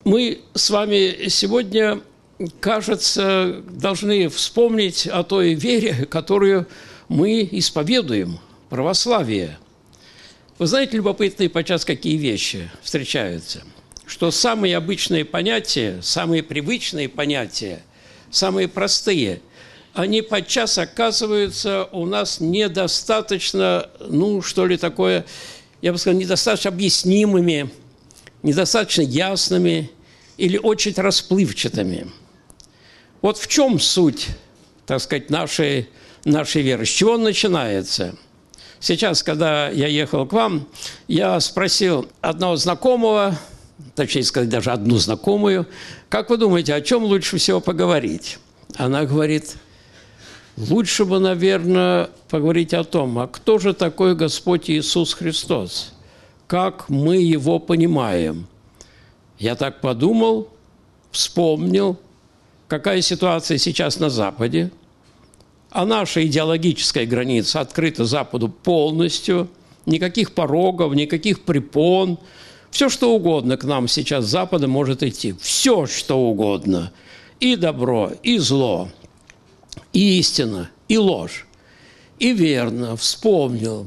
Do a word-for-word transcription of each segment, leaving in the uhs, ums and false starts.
Мы с вами сегодня, кажется, должны вспомнить о той вере, которую мы исповедуем, православие. Вы знаете, любопытные подчас какие вещи встречаются? Что самые обычные понятия, самые привычные понятия, самые простые, они подчас оказываются у нас недостаточно, ну, что ли, такое, я бы сказал, недостаточно объяснимыми, недостаточно ясными или очень расплывчатыми. Вот в чем суть, так сказать, нашей, нашей веры? С чего он начинается? Сейчас, когда я ехал к вам, я спросил одного знакомого, точнее сказать, даже одну знакомую, как вы думаете, о чем лучше всего поговорить? Она говорит, лучше бы, наверное, поговорить о том, а кто же такой Господь Иисус Христос? Как мы Его понимаем? Я так подумал, вспомнил, какая ситуация сейчас на Западе, а наша идеологическая граница открыта Западу полностью, никаких порогов, никаких препон, все, что угодно к нам сейчас с Запада может идти, все, что угодно, и добро, и зло, и истина, и ложь, и верно, вспомнил,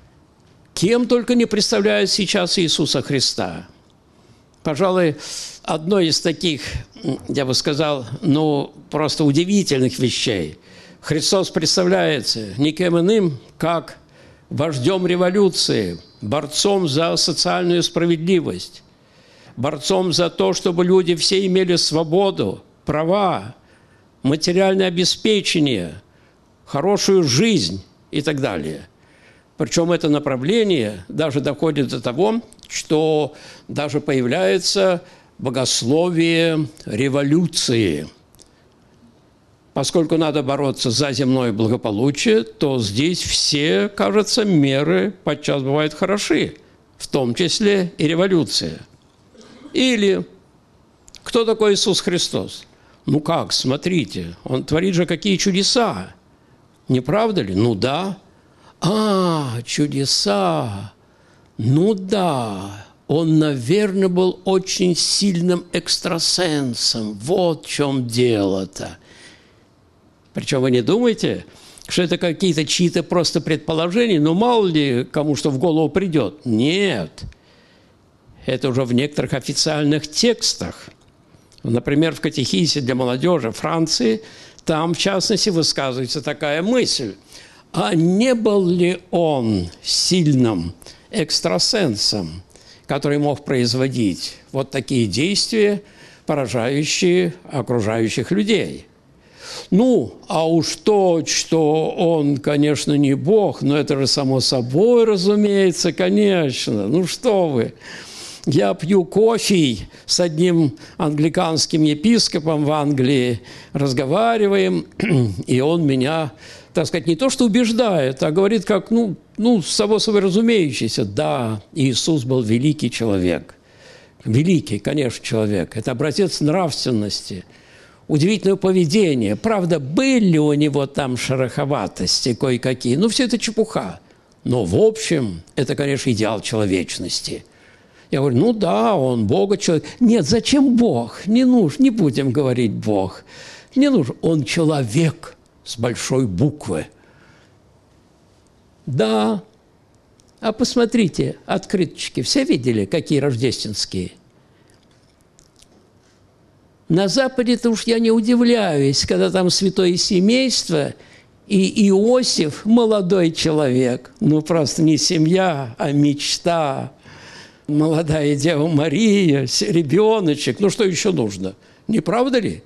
кем только не представляет сейчас Иисуса Христа. Пожалуй, одной из таких, я бы сказал, ну, просто удивительных вещей. Христос представляется никем иным, как вождем революции, борцом за социальную справедливость, борцом за то, чтобы люди все имели свободу, права, материальное обеспечение, хорошую жизнь и так далее. Причем это направление даже доходит до того, что даже появляется богословие революции. Поскольку надо бороться за земное благополучие, то здесь все, кажется, меры подчас бывают хороши, в том числе и революция. Или кто такой Иисус Христос? Ну как, смотрите, Он творит же какие чудеса, не правда ли? Ну да. А, чудеса. Ну да, он, наверное, был очень сильным экстрасенсом. Вот в чем дело-то. Причем вы не думаете, что это какие-то чьи-то просто предположения, ну мало ли кому что в голову придет. Нет. Это уже в некоторых официальных текстах. Например, в катехизе для молодежи Франции, там, в частности, высказывается такая мысль. А не был ли он сильным экстрасенсом, который мог производить вот такие действия, поражающие окружающих людей? Ну, а уж то, что он, конечно, не Бог, но это же само собой, разумеется, конечно. Ну что вы, я пью кофе с одним англиканским епископом в Англии, разговариваем, и он меня, так сказать, не то что убеждает, а говорит как, ну, ну само собой разумеющееся, да, Иисус был великий человек. Великий, конечно, человек. Это образец нравственности, удивительное поведение. Правда, были у него там шероховатости кое-какие, но все это чепуха. Но, в общем, это, конечно, идеал человечности. Я говорю, ну да, он Бога человек. Нет, зачем Бог? Не нужно, не будем говорить Бог. Не нужно. Он человек с большой буквы. Да. А посмотрите, открыточки. Все видели, какие рождественские? На Западе-то уж я не удивляюсь, когда там святое семейство и Иосиф, молодой человек. Ну, просто не семья, а мечта. Молодая Дева Мария, ребеночек. Ну, что еще нужно? Не правда ли?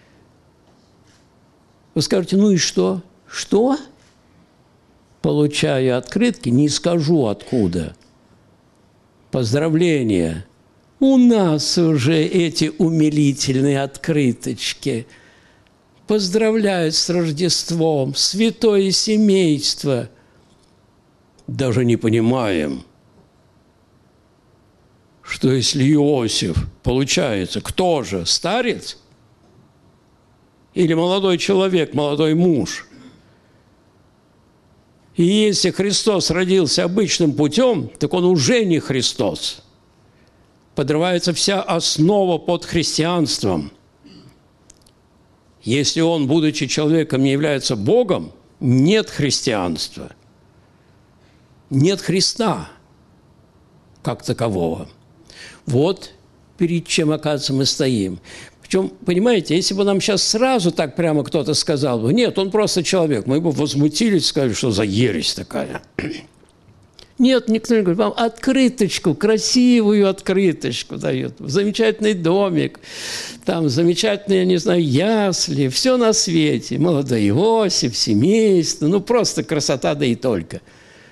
Вы скажете, ну и что? Что? Получаю открытки, не скажу откуда. Поздравления. У нас уже эти умилительные открыточки. Поздравляют с Рождеством, святое семейство. Даже не понимаем, что если Иосиф, получается, кто же, старец? Или молодой человек, молодой муж? И если Христос родился обычным путем, так он уже не Христос. подрывается вся основа под христианством. Если он, будучи человеком, не является Богом, нет христианства, нет Христа как такового. Вот перед чем, оказывается, мы стоим. Причем, понимаете, если бы нам сейчас сразу так прямо кто-то сказал бы, нет, он просто человек, мы бы возмутились, сказали, что за ересь такая. Нет, никто не говорит, вам открыточку, красивую открыточку дают, замечательный домик, там замечательные, я не знаю, ясли, все на свете, молодой Иосиф, семейство, ну просто красота, да и только.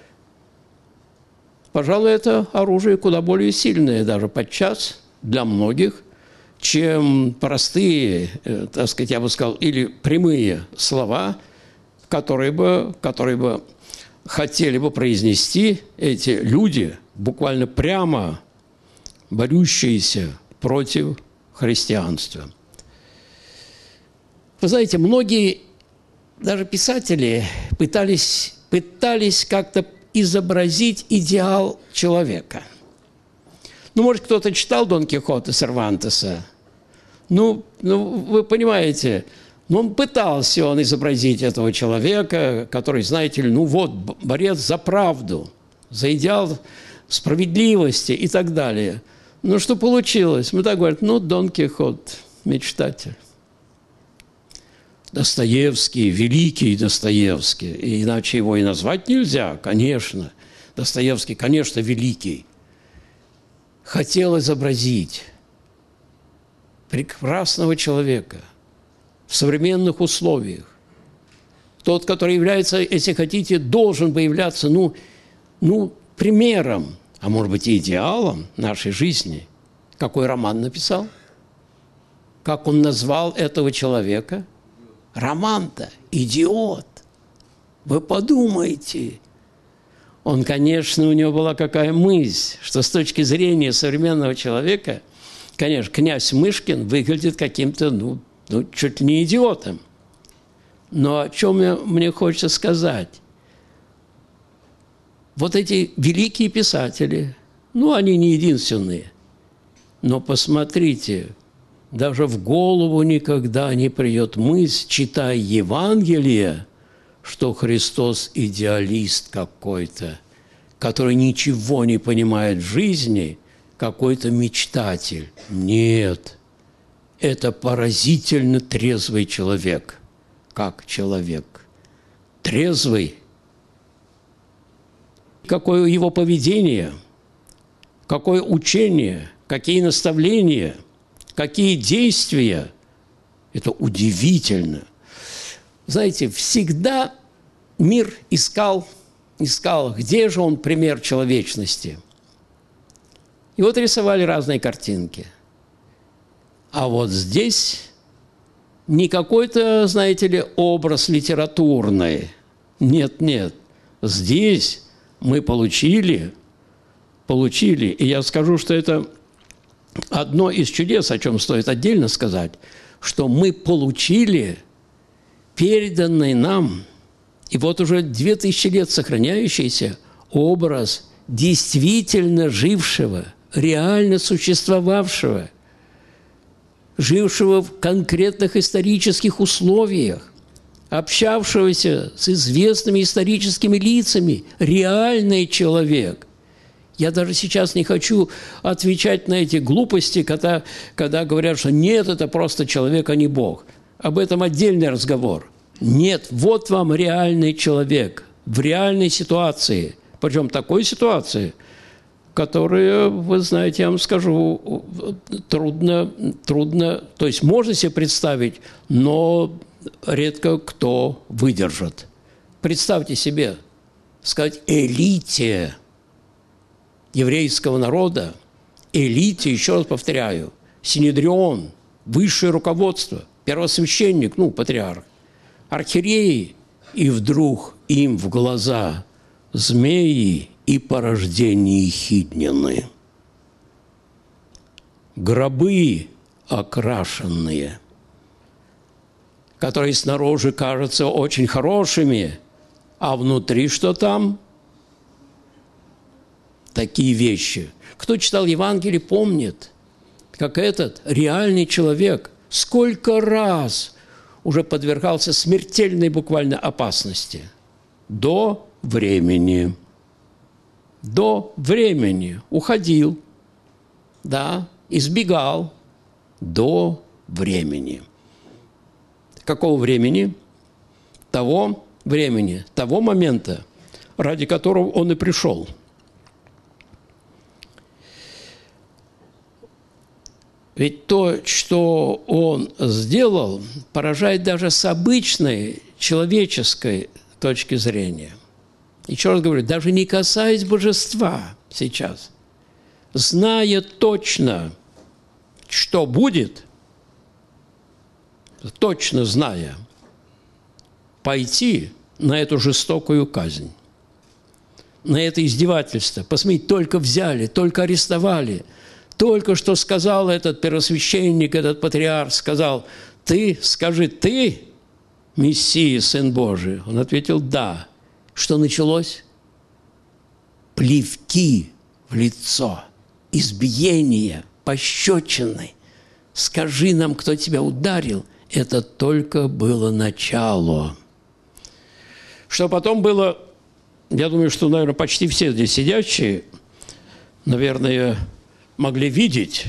Пожалуй, это оружие куда более сильное даже подчас для многих, чем простые, так сказать, я бы сказал, или прямые слова, которые бы, которые бы хотели бы произнести эти люди, буквально прямо борющиеся против христианства. Вы знаете, многие, даже писатели, пытались, пытались как-то изобразить идеал человека. Ну, может, кто-то читал Дон Кихота Сервантеса? Ну, ну, вы понимаете, но он пытался он изобразить этого человека, который, знаете ли, ну вот, борец за правду, за идеал справедливости и так далее. Ну, что получилось? Мы так говорим, ну, Дон Кихот, мечтатель. Достоевский, великий Достоевский, и иначе его и назвать нельзя, конечно. Достоевский, конечно, великий. Хотел изобразить прекрасного человека в современных условиях. Тот, который является, если хотите, должен бы являться, ну, ну, примером, а может быть, и идеалом нашей жизни. Какой роман написал? Как он назвал этого человека? Роман-то идиот. Вы подумайте. Он, конечно, у него была какая мысль, что с точки зрения современного человека, конечно, князь Мышкин выглядит каким-то, ну, ну чуть ли не идиотом. Но о чем я, мне хочется сказать? Вот эти великие писатели, ну, они не единственные, но посмотрите, даже в голову никогда не придет мысль, читая Евангелие, что Христос идеалист какой-то, который ничего не понимает в жизни, какой-то мечтатель. Нет, это поразительно трезвый человек, как человек. Трезвый. Какое его поведение, какое учение, какие наставления, какие действия. Это удивительно. Знаете, всегда мир искал, искал, где же он пример человечности. И вот рисовали разные картинки. А вот здесь не какой-то, знаете ли, образ литературный. Нет, нет. Здесь мы получили, получили, и я скажу, что это одно из чудес, о чем стоит отдельно сказать, что мы получили переданный нам, и вот уже две тысячи лет сохраняющийся образ действительно жившего, реально существовавшего, жившего в конкретных исторических условиях, общавшегося с известными историческими лицами, реальный человек. Я даже сейчас не хочу отвечать на эти глупости, когда, когда говорят, что нет, это просто человек, а не Бог. Об этом отдельный разговор. Нет, вот вам реальный человек в реальной ситуации. Причем такой ситуации, которая, вы знаете, я вам скажу, трудно, трудно, то есть можно себе представить, но редко кто выдержит. Представьте себе, сказать элите еврейского народа, элите, еще раз повторяю, синедрион, высшее руководство, первосвященник, ну, патриарх, архиереи, и вдруг им в глаза змеи и порождения Ехиднины, гробы окрашенные, которые снаружи кажутся очень хорошими, а внутри что там? такие вещи. Кто читал Евангелие, помнит, как этот реальный человек сколько раз уже подвергался смертельной буквально опасности. До времени. До времени. Уходил. Да, избегал. До времени. Какого времени? Того времени, того момента, ради которого он и пришел. Ведь то, что он сделал, поражает даже с обычной человеческой точки зрения. Еще раз говорю, даже не касаясь божества сейчас, зная точно, что будет, точно зная, пойти на эту жестокую казнь, на это издевательство. Посмотрите, только взяли, только арестовали, только что сказал этот первосвященник, этот патриарх, сказал: «Ты, скажи, ты Мессия, Сын Божий?» Он ответил: «Да». Что началось? Плевки в лицо, избиение, пощечины. «Скажи нам, кто тебя ударил». Это только было начало. Что потом было, я думаю, что, наверное, почти все здесь сидящие, наверное, могли видеть,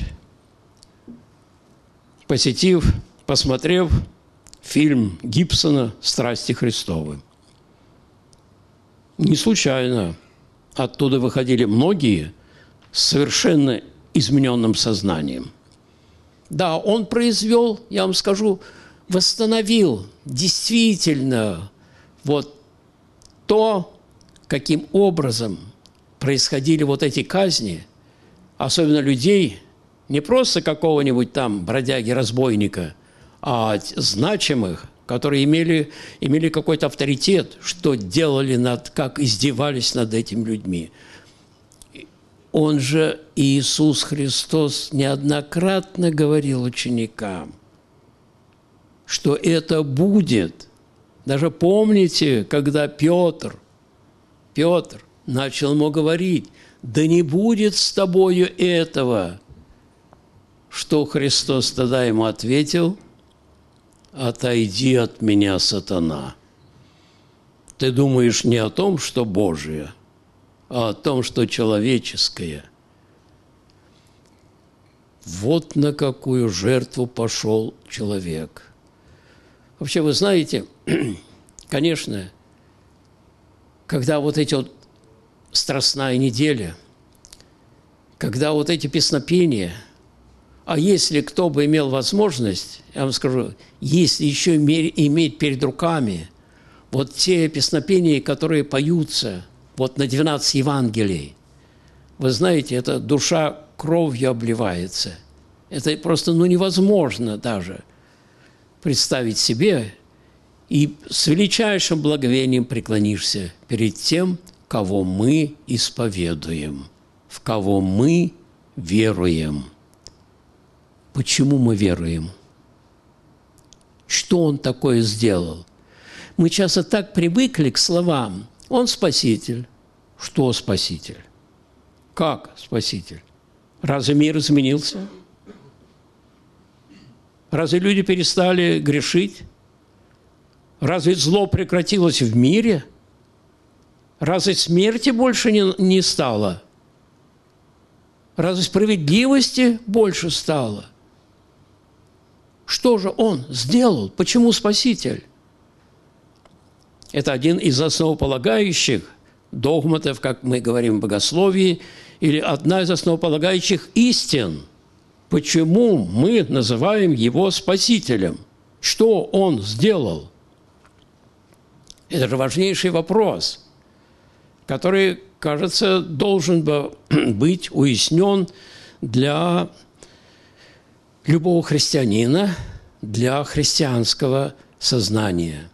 посетив, посмотрев фильм Гибсона «Страсти Христовы». Не случайно оттуда выходили многие с совершенно измененным сознанием. Да, он произвел, я вам скажу, восстановил действительно вот то, каким образом происходили вот эти казни, особенно людей, не просто какого-нибудь там бродяги-разбойника, а значимых, которые имели, имели какой-то авторитет, что делали, над, как издевались над этими людьми. Он же, Иисус Христос, неоднократно говорил ученикам, что это будет. Даже помните, когда Петр, Петр начал ему говорить: «Да не будет с тобою этого», что Христос тогда ему ответил: «Отойди от меня, сатана. Ты думаешь не о том, что Божие, а о том, что человеческое». Вот на какую жертву пошел человек. Вообще, вы знаете, конечно, когда вот эти вот страстная неделя, когда вот эти песнопения, а если кто бы имел возможность, я вам скажу, если еще иметь перед руками вот те песнопения, которые поются вот на двенадцать Евангелий, вы знаете, это душа кровью обливается. Это просто ну, невозможно даже представить себе, и с величайшим благовением преклонишься перед тем, кого мы исповедуем, в кого мы веруем. Почему мы веруем? Что Он такое сделал? Мы часто так привыкли к словам: «Он Спаситель». Что Спаситель? Как Спаситель? Разве мир изменился? Разве люди перестали грешить? Разве зло прекратилось в мире? Разве смерти больше не, не стало? Разве справедливости больше стало? Что же Он сделал? Почему Спаситель? Это один из основополагающих догматов, как мы говорим в богословии, или одна из основополагающих истин. Почему мы называем Его Спасителем? Что Он сделал? Это же важнейший вопрос, который, кажется, должен бы быть уяснен для любого христианина, для христианского сознания.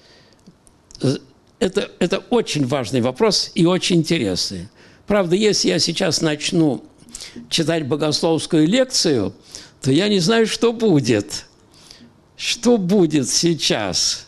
Это, это очень важный вопрос и очень интересный. Правда, если я сейчас начну читать богословскую лекцию, то я не знаю, что будет. Что будет сейчас?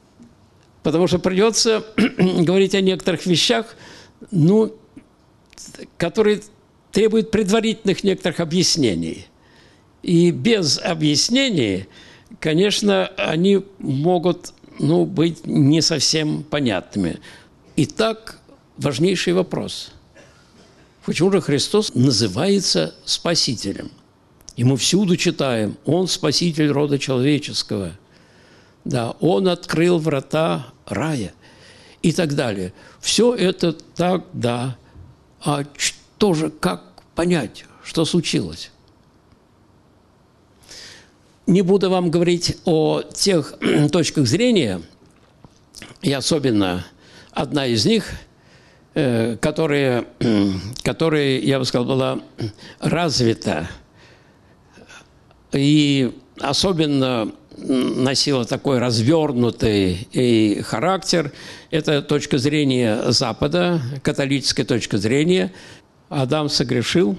Потому что придется говорить о некоторых вещах, ну, который требует предварительных некоторых объяснений. И без объяснений, конечно, они могут, ну, быть не совсем понятными. Итак, важнейший вопрос. Почему же Христос называется Спасителем? И мы всюду читаем: Он Спаситель рода человеческого. Да, Он открыл врата рая и так далее. Все это так, да. А что же, как понять, что случилось? Не буду вам говорить о тех точках зрения, и особенно одна из них, которая, которая, я бы сказал, была развита и особенно носила такой развернутый и характер. Это точка зрения Запада, католическая точка зрения. Адам согрешил,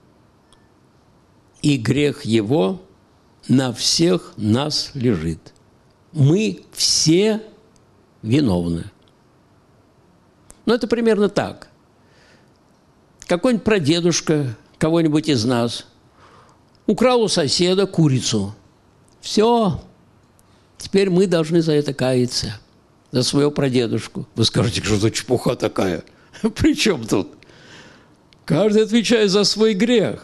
и грех его на всех нас лежит. Мы все виновны. Ну, это примерно так. Какой-нибудь прадедушка кого-нибудь из нас украл у соседа курицу. Все, теперь мы должны за это каяться, за своего прадедушку. Вы скажете, что за чепуха такая? При чем тут? Каждый отвечает за свой грех.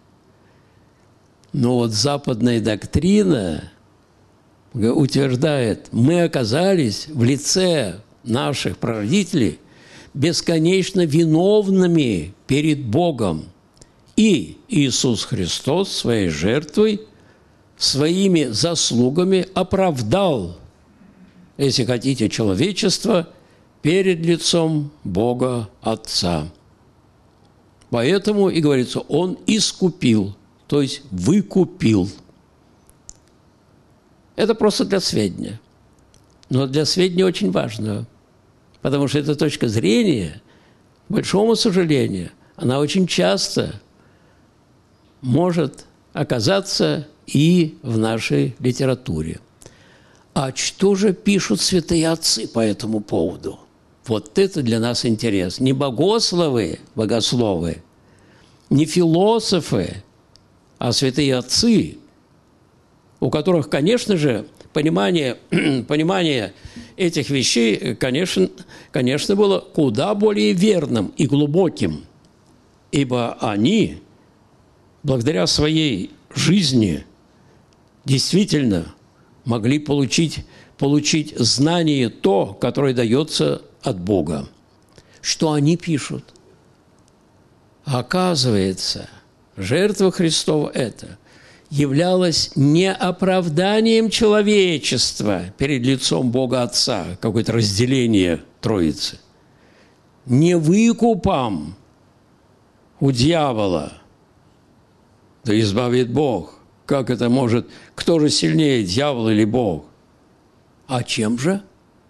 Но вот западная доктрина утверждает, мы оказались в лице наших прародителей бесконечно виновными перед Богом. И Иисус Христос своей жертвой, своими заслугами оправдал, если хотите, человечество перед лицом Бога Отца. Поэтому и говорится, Он искупил, то есть выкупил. Это просто для сведения. Но для сведения очень важно, потому что эта точка зрения, к большому сожалению, она очень часто может оказаться и в нашей литературе. А что же пишут святые отцы по этому поводу? Вот это для нас интерес. Не богословы, богословы, не философы, а святые отцы, у которых, конечно же, понимание, понимание этих вещей, конечно, конечно, было куда более верным и глубоким, ибо они, благодаря своей жизни, действительно могли получить, получить знание то, которое дается от Бога. Что они пишут? Оказывается, жертва Христова это являлась не оправданием человечества перед лицом Бога Отца, какое-то разделение Троицы, не выкупом у дьявола, да избавит Бог. Как это может? Кто же сильнее, дьявол или Бог? А чем же?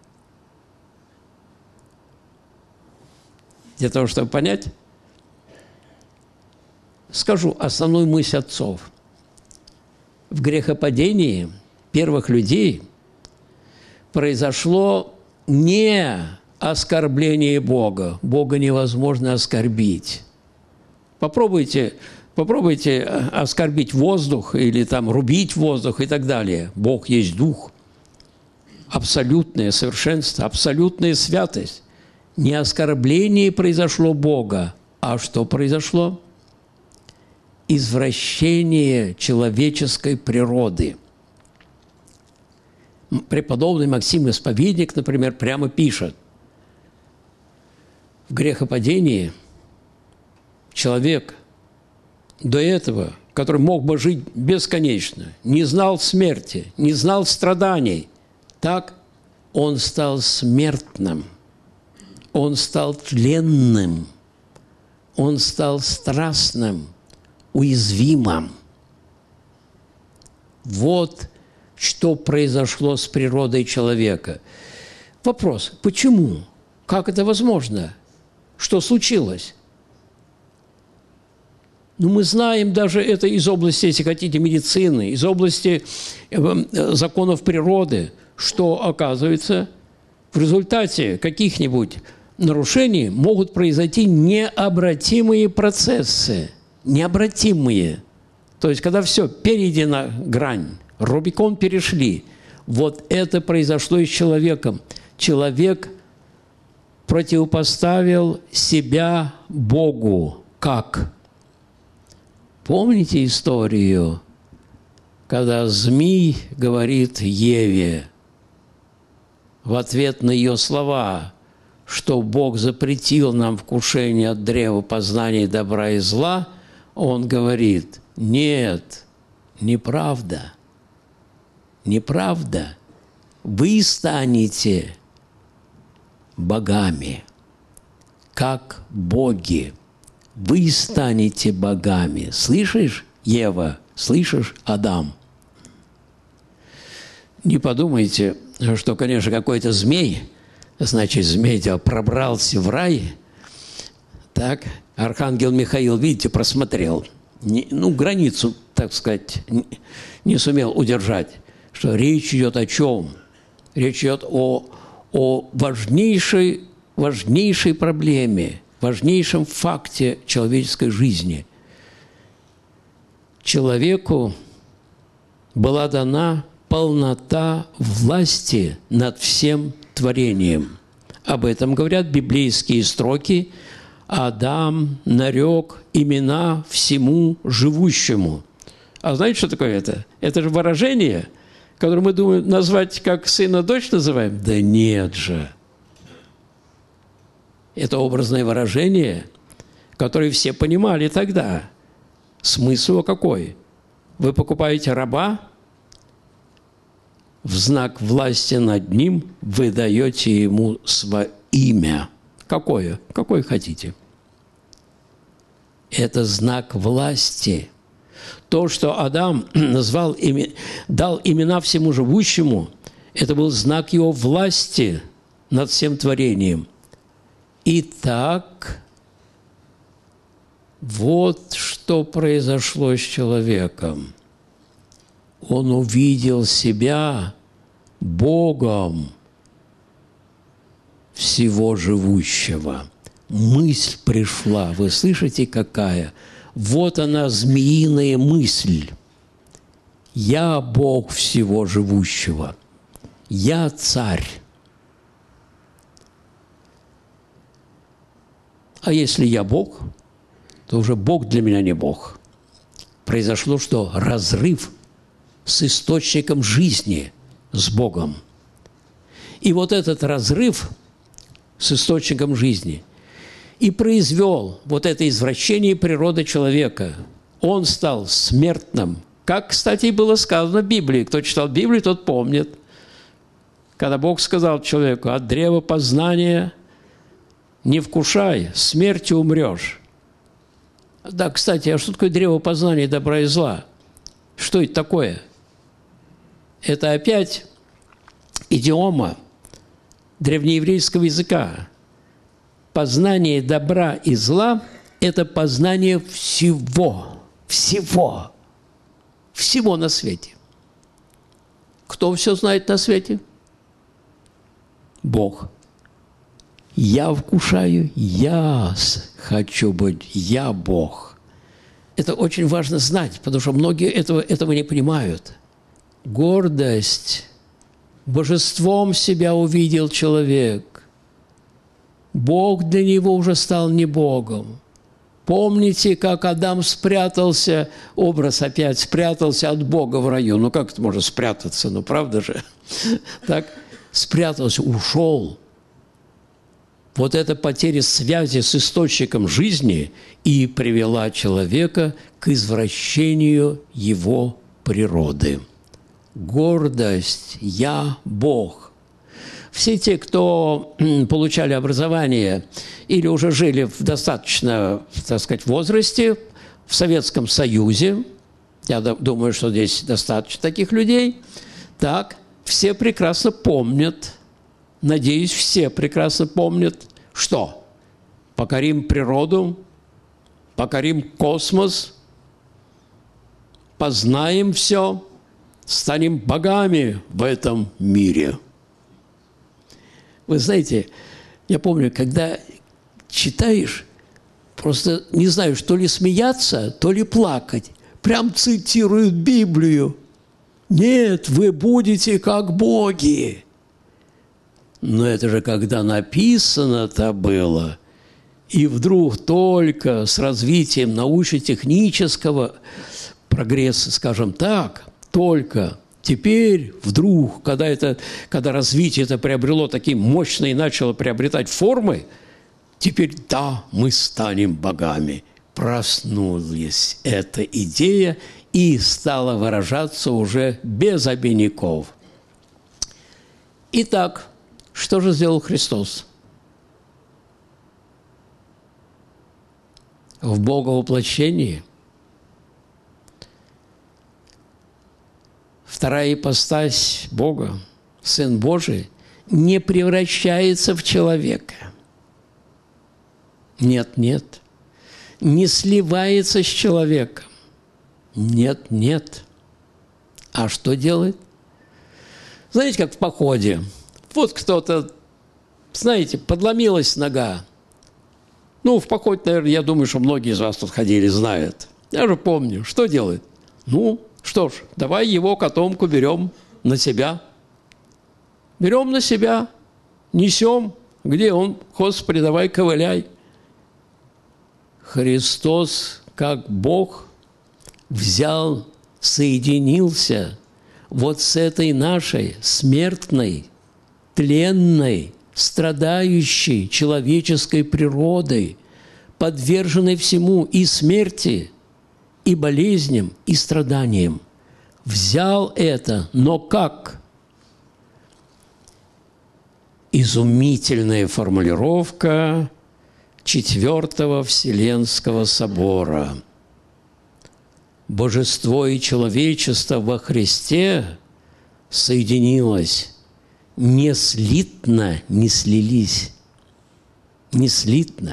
Для того, чтобы понять, скажу основную мысль отцов. В грехопадении первых людей произошло не оскорбление Бога. Бога невозможно оскорбить. Попробуйте, попробуйте оскорбить воздух или там рубить воздух и так далее. Бог есть Дух. Абсолютное совершенство, абсолютная святость. Не оскорбление произошло Бога, а что произошло? Извращение человеческой природы. Преподобный Максим Исповедник, например, прямо пишет: в грехопадении человек до этого, который мог бы жить бесконечно, не знал смерти, не знал страданий, так он стал смертным, он стал тленным, он стал страстным, уязвимым. Вот что произошло с природой человека. Вопрос: почему? Как это возможно? Что случилось? Ну, мы знаем даже это из области, если хотите, медицины, из области законов природы, что, оказывается, в результате каких-нибудь нарушений могут произойти необратимые процессы. Необратимые. То есть, когда все, перейдена грань, Рубикон перешли. Вот это произошло и с человеком. Человек противопоставил себя Богу. Как? Помните историю, когда змей говорит Еве в ответ на ее слова, что Бог запретил нам вкушение от древа познания добра и зла, он говорит: нет, неправда, неправда, вы станете богами, как боги. Вы станете богами. Слышишь, Ева? Слышишь, Адам? Не подумайте, что, конечно, какой-то змей, значит, змей пробрался в рай. Так, архангел Михаил, видите, просмотрел. Не, ну, границу, так сказать, не, не сумел удержать. Что речь идет о чем? Речь идет о, о важнейшей, важнейшей проблеме, важнейшем факте человеческой жизни. Человеку была дана полнота власти над всем творением. Об этом говорят библейские строки: «Адам нарек имена всему живущему». А знаете, что такое это? Это же выражение, которое мы думаем назвать как сына, дочь называем. Да нет же. Это образное выражение, которое все понимали тогда. Смысл его какой? Вы покупаете раба, в знак власти над ним вы даете ему свое имя. Какое? Какое хотите. Это знак власти. То, что Адам назвал, дал имена всему живущему, это был знак его власти над всем творением. Итак, вот что произошло с человеком. Он увидел себя Богом всего живущего. Мысль пришла. Вы слышите, какая? Вот она, змеиная мысль. Я Бог всего живущего. Я царь. А если я Бог, то уже Бог для меня не Бог. Произошло что? Разрыв с источником жизни, с Богом. И вот этот разрыв с источником жизни и произвел вот это извращение природы человека. Он стал смертным. Как, кстати, было сказано в Библии. Кто читал Библию, тот помнит. Когда Бог сказал человеку: от древа познания не вкушай, смертью умрешь. Да, кстати, а что такое древо познания добра и зла? Что это такое? Это опять идиома древнееврейского языка. Познание добра и зла – это познание всего, всего, всего на свете. Кто все знает на свете? Бог. Я вкушаю, я хочу быть, я Бог. Это очень важно знать, потому что многие этого, этого не понимают. Гордость. Божеством себя увидел человек. Бог для него уже стал не Богом. Помните, как Адам спрятался, образ опять, спрятался от Бога в раю. Ну, как это можно спрятаться? Ну, правда же? Так, спрятался, ушел. Вот эта потеря связи с источником жизни и привела человека к извращению его природы. Гордость «Я Бог». Все те, кто получали образование или уже жили в достаточно, так сказать, возрасте в Советском Союзе, я думаю, что здесь достаточно таких людей, так, все прекрасно помнят, надеюсь, все прекрасно помнят, что покорим природу, покорим космос, познаем все, станем богами в этом мире. Вы знаете, Я помню, когда читаешь, просто не знаю, то ли смеяться, то ли плакать. Прям цитируют Библию. «Нет, вы будете как боги». Но это же когда написано-то было. И вдруг только с развитием научно-технического прогресса, скажем так, только теперь вдруг, когда, это, когда развитие это приобрело такие мощные и начало приобретать формы, теперь да, мы станем богами. Проснулась эта идея и стала выражаться уже без обиняков. Итак, что же сделал Христос? В Боговоплощении вторая ипостась Бога, Сын Божий, не превращается в человека. Нет, нет. Не сливается с человеком. Нет, нет. А что делает? Знаете, как в походе. Вот кто-то, знаете, подломилась нога. Ну, в поход, наверное, я думаю, что многие из вас тут ходили, знают. Я же помню. Что делает? Ну, что ж, давай его котомку берем на себя. Берем на себя, несем. Где он? Господи, давай ковыляй. Христос, как Бог, взял, соединился вот с этой нашей смертной, тленной, страдающей человеческой природой, подверженной всему и смерти, и болезням, и страданиям. Взял это, но как? Изумительная формулировка Четвертого Вселенского собора. Божество и человечество во Христе соединилось, не слитно не слились, не слитно,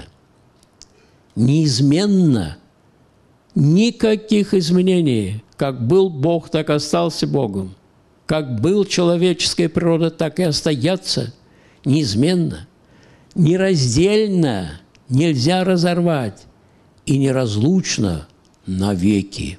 неизменно, никаких изменений. Как был Бог, так остался Богом. Как был человеческая природа, так и остается неизменно, нераздельно. Нельзя разорвать и неразлучно навеки.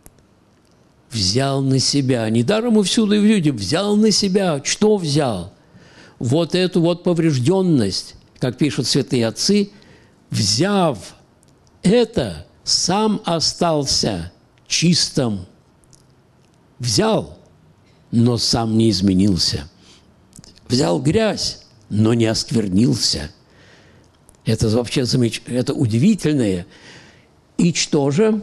Взял на себя, недаром и всюду и в людях, взял на себя. Что взял? Вот эту вот поврежденность, как пишут святые отцы, взяв это, сам остался чистым. Взял, но сам не изменился. Взял грязь, но не осквернился. Это вообще замечательно, это удивительное. И что же?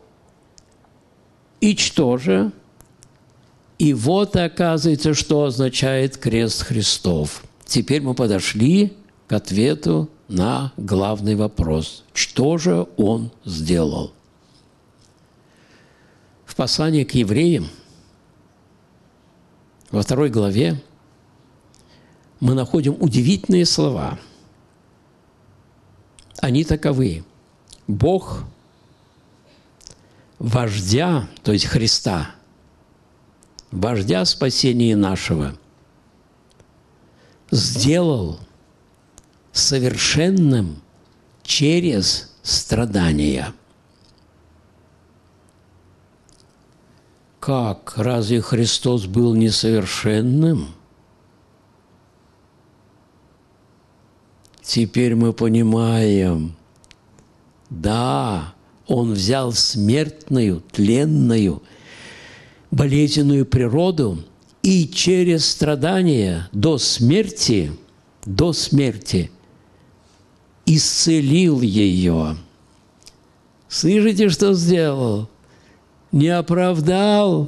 И что же? И вот оказывается, что означает крест Христов. Теперь мы подошли к ответу на главный вопрос. Что же Он сделал? В послании к евреям, во второй главе, мы находим удивительные слова. Они таковы. Бог вождя, то есть Христа, вождя спасения нашего, сделал совершенным через страдания. Как? Разве Христос был несовершенным? Теперь мы понимаем, да, Он взял смертную, тленную, болезненную природу и через страдания до смерти, до смерти исцелил ее. Слышите, что сделал? Не оправдал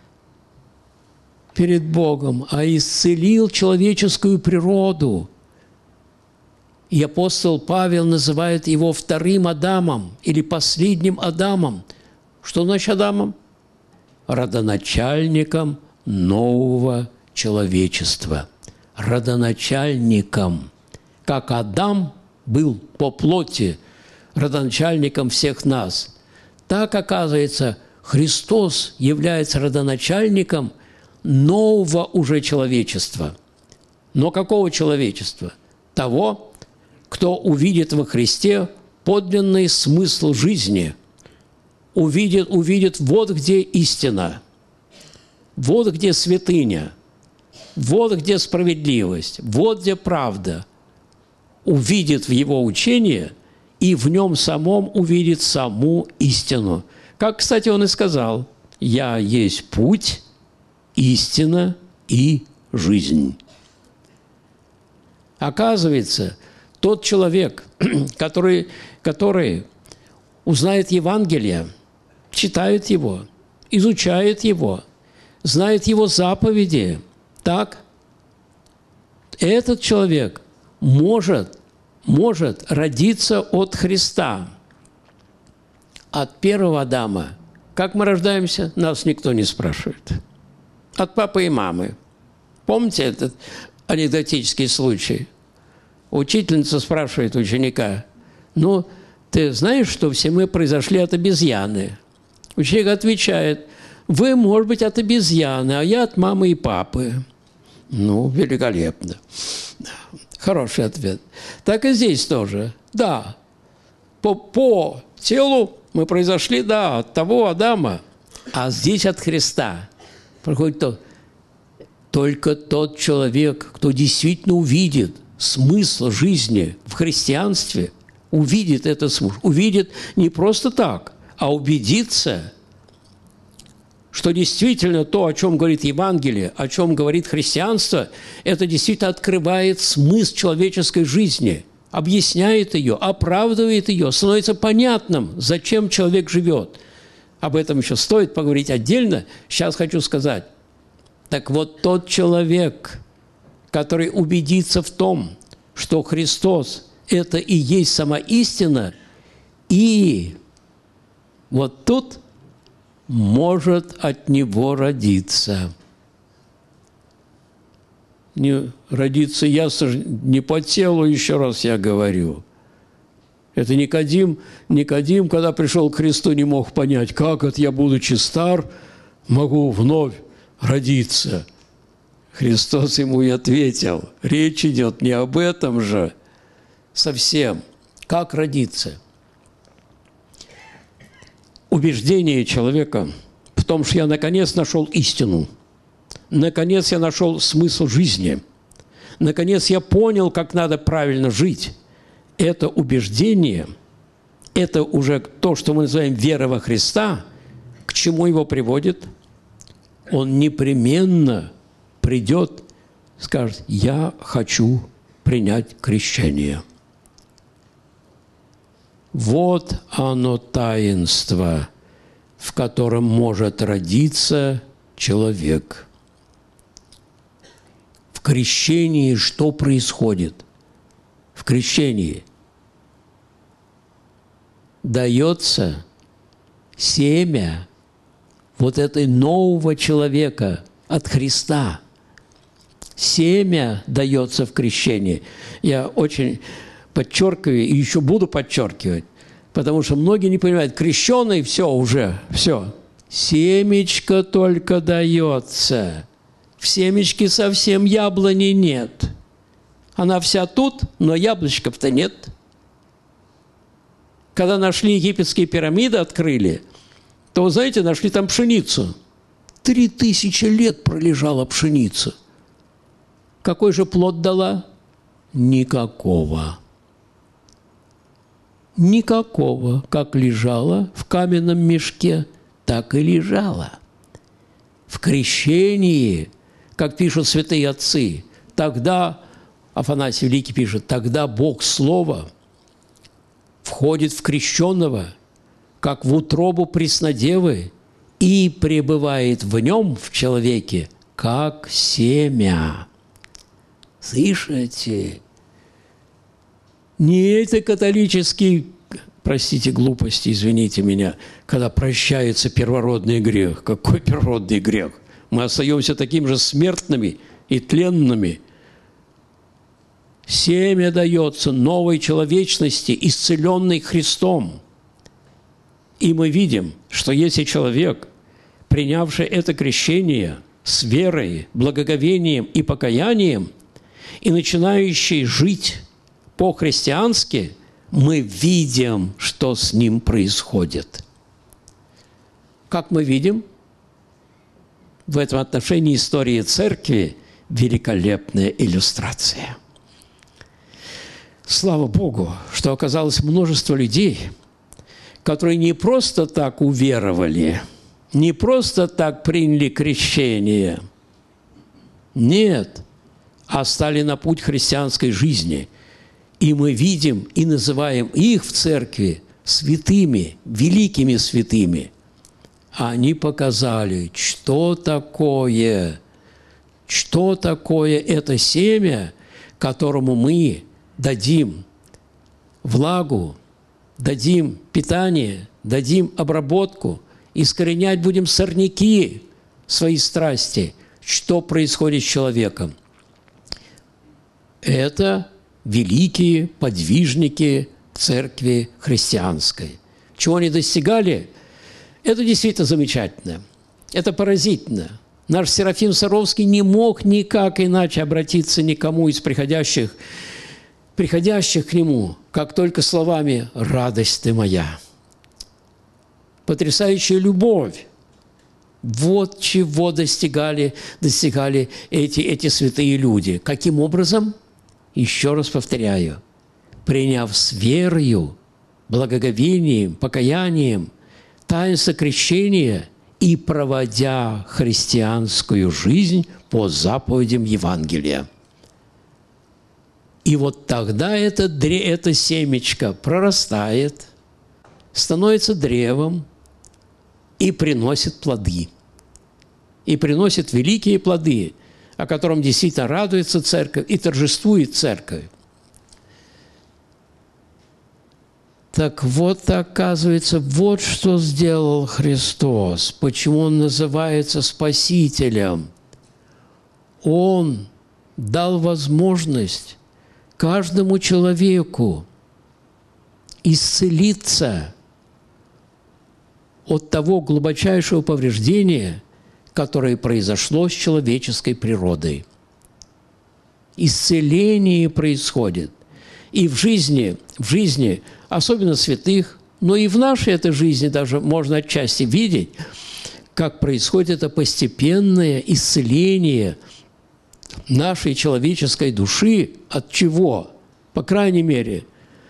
перед Богом, а исцелил человеческую природу. И апостол Павел называет его вторым Адамом или последним Адамом. Что значит Адамом? Родоначальником нового человечества. Родоначальником. Как Адам был по плоти родоначальником всех нас, так, оказывается, Христос является родоначальником нового уже человечества. Но какого человечества? того, кто увидит во Христе подлинный смысл жизни, увидит, увидит вот где истина, вот где святыня, вот где справедливость, вот где правда, увидит в его учении и в нем самом увидит саму истину. Как, кстати, он и сказал: «Я есть путь, истина и жизнь». Оказывается, тот человек, который, который узнает Евангелие, читает его, изучает его, знает его заповеди, так, этот человек может, может родиться от Христа, от первого Адама. Как мы рождаемся, нас никто не спрашивает. От папы и мамы. Помните этот анекдотический случай? Учительница спрашивает ученика: «Ну, ты знаешь, что все мы произошли от обезьяны?» Ученик отвечает: «Вы, может быть, от обезьяны, а я от мамы и папы». Ну, великолепно. Хороший ответ. Так и здесь тоже. Да, по, по телу мы произошли, да, от того Адама, а здесь от Христа. Проходит то, только тот человек, кто действительно увидит смысл жизни в христианстве, увидит этот смысл, увидит не просто так, а убедится, что действительно то, о чем говорит Евангелие, о чем говорит христианство, это действительно открывает смысл человеческой жизни, объясняет ее, оправдывает ее, становится понятным, зачем человек живет. Об этом еще стоит поговорить отдельно. Сейчас хочу сказать. Так вот, тот человек, который убедится в том, что Христос – это и есть сама истина, и вот тут может от него родиться. Не родиться ясно, не по телу, еще раз я говорю. Это Никодим, Никодим, когда пришел к Христу, не мог понять, как это я, будучи стар, могу вновь родиться. Христос ему и ответил: речь идет не об этом же совсем. Как родиться? Убеждение человека в том, что я наконец нашел истину, наконец я нашел смысл жизни, наконец я понял, как надо правильно жить. Это убеждение, это уже то, что мы называем вера во Христа. К чему его приводит? Он непременно придет, скажет: я хочу принять крещение. Вот оно таинство, в котором может родиться человек. В крещении что происходит? В крещении дается семя вот этой нового человека от Христа. Семя дается в крещении. Я очень подчеркиваю и еще буду подчеркивать, потому что многие не понимают: крещеный, все уже, все. Семечко только дается. В семечке совсем яблони нет. Она вся тут, но яблочков-то нет. Когда нашли египетские пирамиды, открыли, то, вы знаете, нашли там пшеницу. Три тысячи лет пролежала пшеница. Какой же плод дала? Никакого. Никакого. Как лежала в каменном мешке, так и лежала. В крещении, как пишут святые отцы, тогда, Афанасий Великий пишет, тогда Бог Слово входит в крещенного, как в утробу преснодевы, и пребывает в нем, в человеке, как семя. Слышите? Не это католический, простите, глупости, извините меня, когда прощается первородный грех. Какой первородный грех? Мы остаемся такими же смертными и тленными. Семя дается новой человечности, исцеленной Христом. И мы видим, что если человек, принявший это крещение с верой, благоговением и покаянием, и начинающий жить по-христиански, мы видим, что с ним происходит. Как мы видим? В этом отношении история церкви – великолепная иллюстрация. Слава Богу, что оказалось множество людей, которые не просто так уверовали, не просто так приняли крещение, нет, а стали на путь христианской жизни. И мы видим и называем их в церкви святыми, великими святыми. Они показали, что такое, что такое это семя, которому мы дадим влагу, дадим питание, дадим обработку, искоренять будем сорняки свои страсти. Что происходит с человеком? Это великие подвижники церкви христианской. Чего они достигали? Это действительно замечательно. Это поразительно. Наш Серафим Саровский не мог никак иначе обратиться никому из приходящих, приходящих к нему, как только словами «радость ты моя». Потрясающая любовь. Вот чего достигали, достигали эти, эти святые люди. Каким образом? Еще раз повторяю. Приняв с верою, благоговением, покаянием таинство крещения и проводя христианскую жизнь по заповедям Евангелия. И вот тогда это, это семечко прорастает, становится древом и приносит плоды. И приносит великие плоды, о котором действительно радуется церковь и торжествует церковь. Так вот, оказывается, вот что сделал Христос, почему Он называется Спасителем. Он дал возможность каждому человеку исцелиться от того глубочайшего повреждения, которое произошло с человеческой природой. Исцеление происходит и в жизни, в жизни особенно святых, но и в нашей этой жизни даже можно отчасти видеть, как происходит это постепенное исцеление нашей человеческой души. От чего? По крайней мере,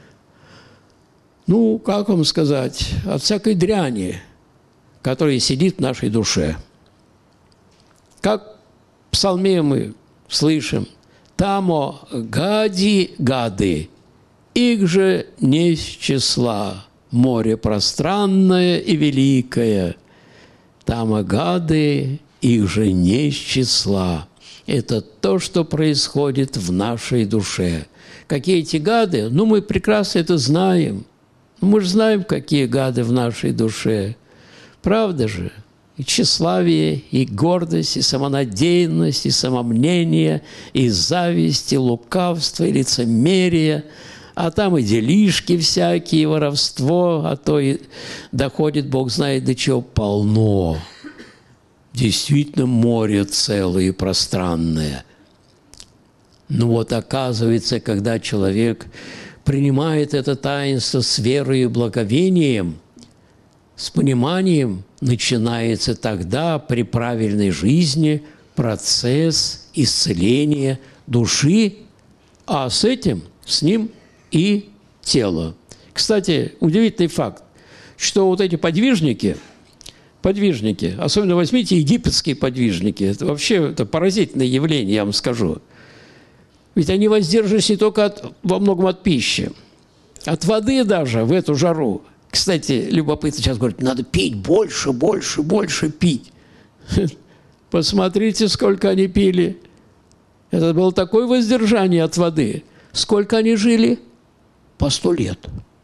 ну, как вам сказать, от всякой дряни, которая сидит в нашей душе. Как в псалме мы слышим: «Тамо гади гады, их же не с числа, море пространное и великое, тамо гады, их же не с числа». Это то, что происходит в нашей душе. Какие эти гады? Ну, мы прекрасно это знаем. Мы же знаем, какие гады в нашей душе. Правда же? И тщеславие, и гордость, и самонадеянность, и самомнение, и зависть, и лукавство, и лицемерие, а там и делишки всякие, и воровство, а то и доходит, Бог знает до чего, полно. Действительно, море целое и пространное. Но вот оказывается, когда человек принимает это таинство с верой и благовением, с пониманием, начинается тогда при правильной жизни процесс исцеления души, а с этим, с ним и тело. Кстати, удивительный факт, что вот эти подвижники, подвижники, особенно возьмите египетские подвижники, это вообще это поразительное явление, я вам скажу. Ведь они воздерживались не только от, во многом от пищи, от воды даже в эту жару. Кстати, любопытно, сейчас говорят, надо пить больше, больше, больше пить. Посмотрите, сколько они пили. Это было такое воздержание от воды. Сколько они жили? По сто лет.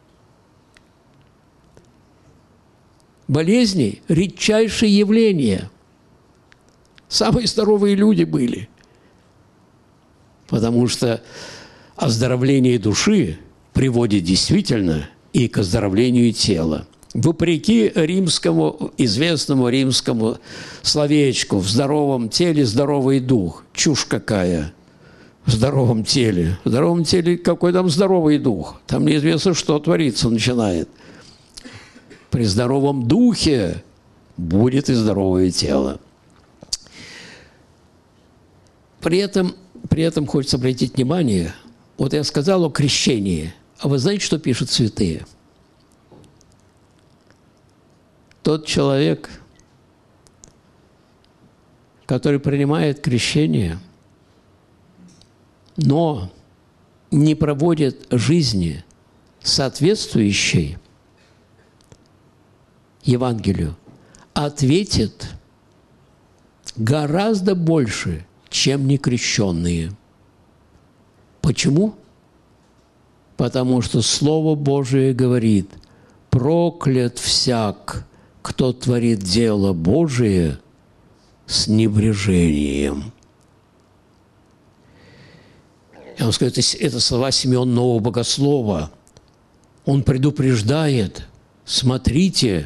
Болезни – редчайшее явление. Самые здоровые люди были. Потому что оздоровление души приводит действительно и к оздоровлению тела. Вопреки римскому, известному римскому словечку «в здоровом теле здоровый дух». Чушь какая! в здоровом теле. В здоровом теле какой там здоровый дух? Там неизвестно, что твориться начинает. При здоровом духе будет и здоровое тело. При этом, при этом хочется обратить внимание, вот я сказал о крещении, а вы знаете, что пишут святые? Тот человек, который принимает крещение, но не проводит жизни, соответствующей Евангелию, ответит гораздо больше, чем некрещенные. Почему? Потому что Слово Божие говорит: проклят всяк, кто творит дело Божие с небрежением. Я вам скажу, это, это слова Симеона Нового Богослова. Он предупреждает: смотрите,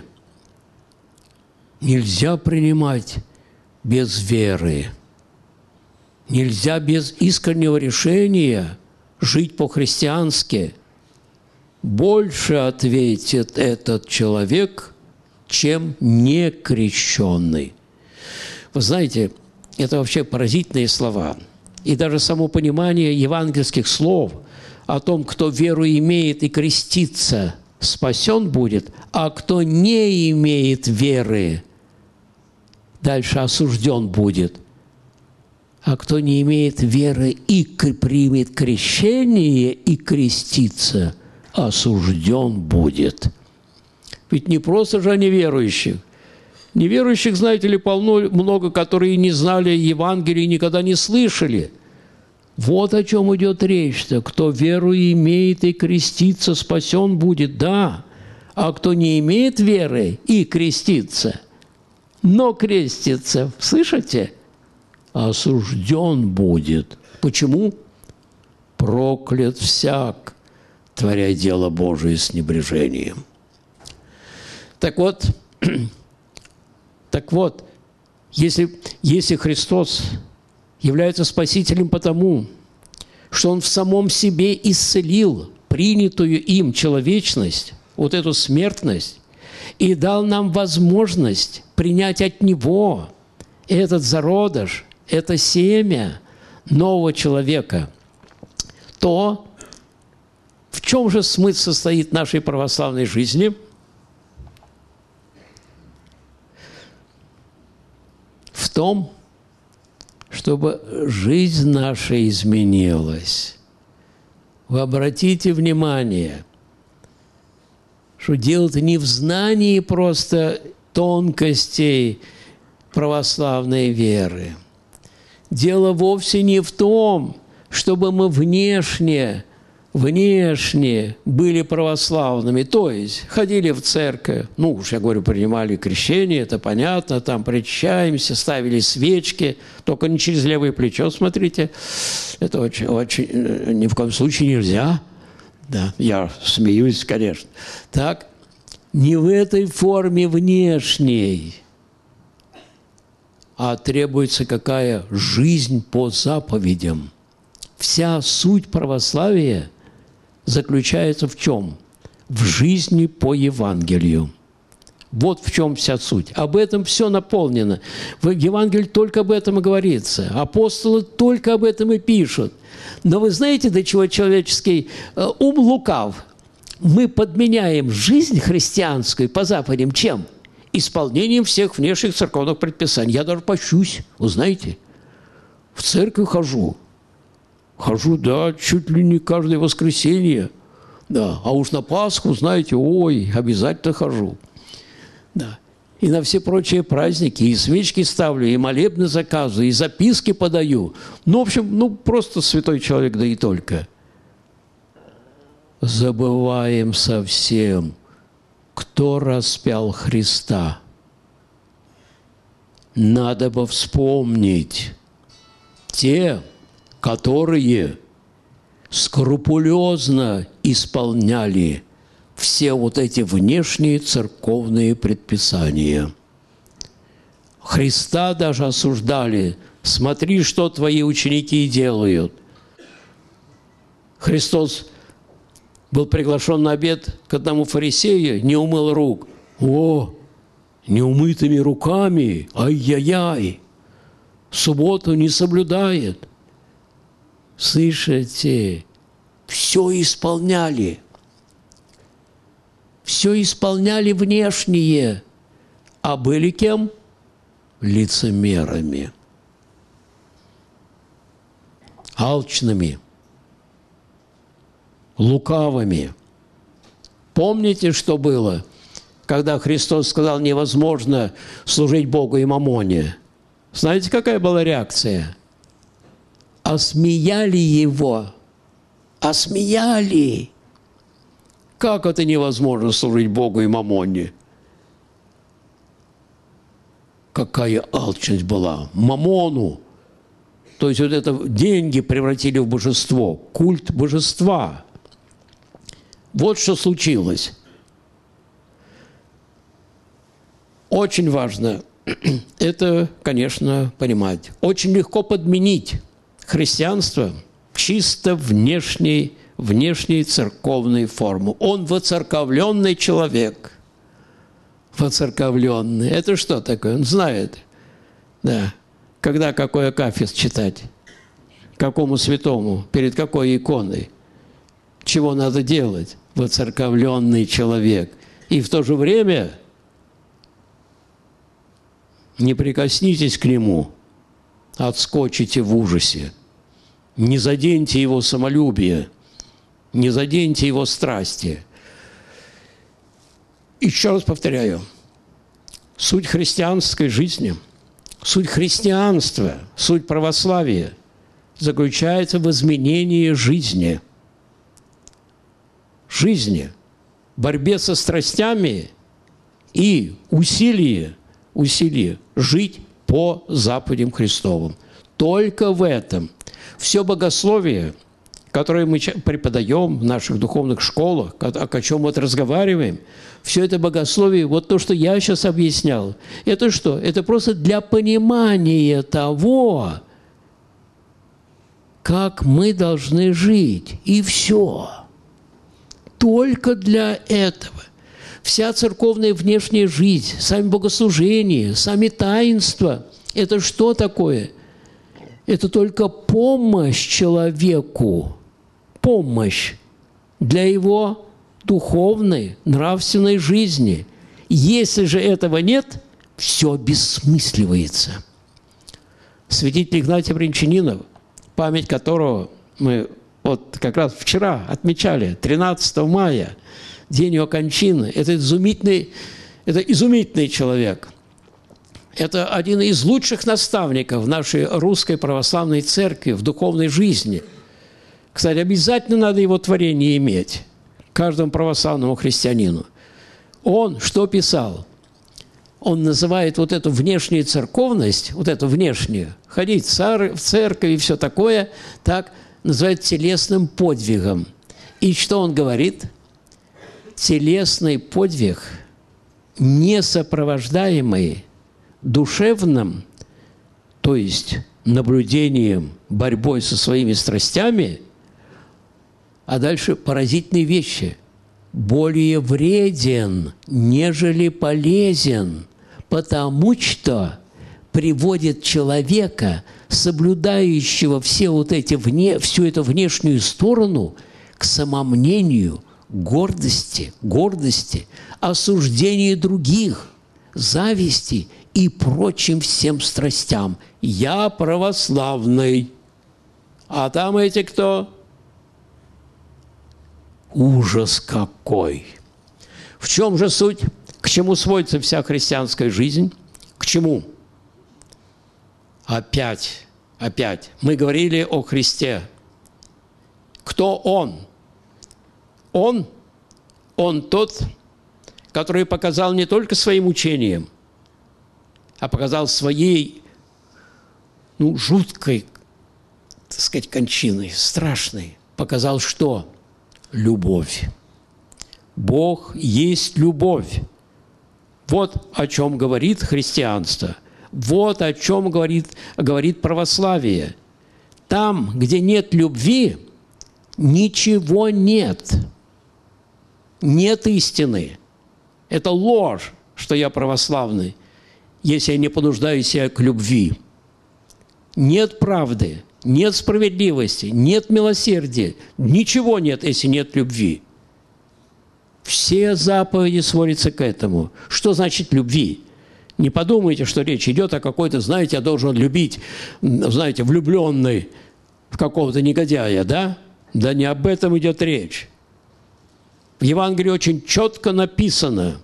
нельзя принимать без веры, нельзя без искреннего решения жить по-христиански. Больше ответит этот человек, чем некрещенный. Вы знаете, это вообще поразительные слова. И даже само понимание евангельских слов о том, кто веру имеет и крестится, спасен будет, а кто не имеет веры, дальше осужден будет. А кто не имеет веры и примет крещение и крестится, осужден будет. Ведь не просто же о неверующих. Неверующих, знаете ли, полно, много, которые не знали Евангелия и никогда не слышали. Вот о чем идет речь-то. Кто веру имеет и крестится, спасен будет, да. А кто не имеет веры и крестится, но крестится, слышите? Осужден будет. Почему? Проклят всяк, творя дело Божие с небрежением. Так вот, так вот, если, если Христос является Спасителем потому, что Он в самом себе исцелил принятую им человечность, вот эту смертность, и дал нам возможность принять от Него этот зародыш, это семя нового человека, то в чем же смысл состоит нашей православной жизни? В том, чтобы жизнь наша изменилась. Вы обратите внимание, что дело-то не в знании просто тонкостей православной веры. Дело вовсе не в том, чтобы мы внешне, внешне были православными, то есть ходили в церковь, ну уж я говорю, принимали крещение, это понятно, там причащаемся, ставили свечки, только не через левое плечо, смотрите, это очень, очень, ни в коем случае нельзя, да, я смеюсь, конечно, так, не в этой форме внешней, а требуется какая жизнь по заповедям. Вся суть православия заключается в чем? В жизни по Евангелию. Вот в чем вся суть. Об этом все наполнено. В Евангелии только об этом и говорится. Апостолы только об этом и пишут. Но вы знаете, до чего человеческий ум лукав? Мы подменяем жизнь христианскую по заповедям чем? Исполнением всех внешних церковных предписаний. Я даже пощусь, вы знаете, в церковь хожу. Хожу, да, чуть ли не каждое воскресенье. Да, а уж на Пасху, знаете, ой, обязательно хожу. Да. И на все прочие праздники, и свечки ставлю, и молебны заказываю, и записки подаю. Ну, в общем, ну, просто святой человек, да и только. Забываем совсем, кто распял Христа. Надо бы вспомнить те, которые скрупулезно исполняли все вот эти внешние церковные предписания. Христа даже осуждали. Смотри, что твои ученики делают. Христос был приглашен на обед к одному фарисею, не умыл рук. О, неумытыми руками, ай-яй-яй, субботу не соблюдает. Слышите, все исполняли. Все исполняли внешнее, а были кем? Лицемерами, алчными, лукавыми. Помните, что было, когда Христос сказал, невозможно служить Богу и мамоне? Знаете, какая была реакция? Осмеяли его. Осмеяли. Как это невозможно служить Богу и мамоне? Какая алчность была. Мамону. То есть вот это деньги превратили в божество. Культ божества. Вот что случилось. Очень важно это, конечно, понимать. Очень легко подменить христианство чисто внешней, внешней церковной формы. Он воцерковленный человек. Воцерковленный. Это что такое? Он знает. Да. Когда какой акафист читать? Какому святому? Перед какой иконой? Чего надо делать? Воцерковленный человек. И в то же время не прикоснитесь к нему, отскочите в ужасе. Не заденьте его самолюбие, не заденьте его страсти. Еще раз повторяю, суть христианской жизни, суть христианства, суть православия заключается в изменении жизни. Жизни, борьбе со страстями и усилии, усилии жить по заповедям Христовым. Только в этом. Все богословие, которое мы преподаем в наших духовных школах, о чем вот разговариваем, все это богословие, вот то, что я сейчас объяснял, это что? Это просто для понимания того, как мы должны жить. И все. Только для этого. Вся церковная внешняя жизнь, сами богослужения, сами таинства – это что такое? Это только помощь человеку, помощь для его духовной, нравственной жизни. Если же этого нет, все обессмысливается. Святитель Игнатий Брянчанинов, память которого мы вот как раз вчера отмечали, тринадцатого мая, день его кончины, это изумительный, это изумительный человек. Это один из лучших наставников нашей русской православной церкви в духовной жизни. Кстати, обязательно надо его творение иметь, каждому православному христианину. Он что писал? Он называет вот эту внешнюю церковность, вот эту внешнюю, ходить в церковь и все такое, так называет телесным подвигом. И что он говорит? Телесный подвиг, не сопровождаемый душевным, то есть наблюдением, борьбой со своими страстями, а дальше поразительные вещи. Более вреден, нежели полезен, потому что приводит человека, соблюдающего все вот эти вне, всю эту внешнюю сторону, к самомнению, гордости, гордости, осуждению других, зависти и прочим всем страстям. Я православный. А там эти кто? Ужас какой! В чем же суть? К чему сводится вся христианская жизнь? К чему? Опять, опять. Мы говорили о Христе. Кто Он? Он, Он тот, который показал не только своим учением, а показал своей, ну, жуткой, так сказать, кончиной, страшной. Показал что? Любовь. Бог есть любовь. Вот о чем говорит христианство. Вот о чем говорит, говорит православие. Там, где нет любви, Ничего нет. Нет истины. Это ложь, что я православный, если я не понуждаю себя к любви. Нет правды, нет справедливости, нет милосердия. Ничего нет, если нет любви. Все заповеди сводятся к этому. Что значит любви? Не подумайте, что речь идет о какой-то, знаете, я должен любить, знаете, влюбленный в какого-то негодяя, да? Да не об этом идет речь. В Евангелии очень четко написано,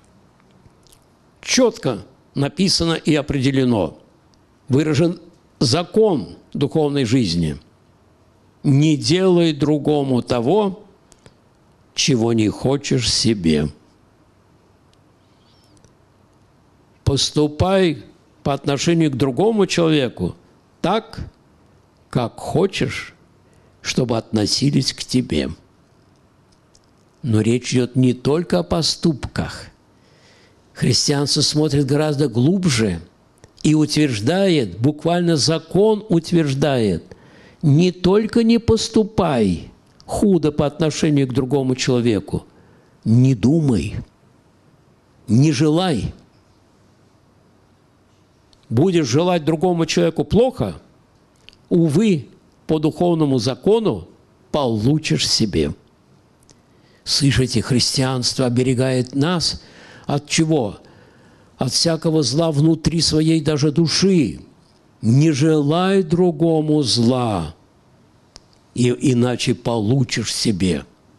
четко написано и определено, выражен закон духовной жизни. Не делай другому того, чего не хочешь себе. Поступай по отношению к другому человеку так, как хочешь, чтобы относились к тебе. Но речь идет не только о поступках. Христианство смотрит гораздо глубже и утверждает, буквально закон утверждает, не только не поступай худо по отношению к другому человеку, не думай, не желай. Будешь желать другому человеку плохо, увы, по духовному закону получишь себе. Слышите, христианство оберегает нас от чего? От всякого зла внутри своей даже души. Не желай другому зла, и иначе получишь себе.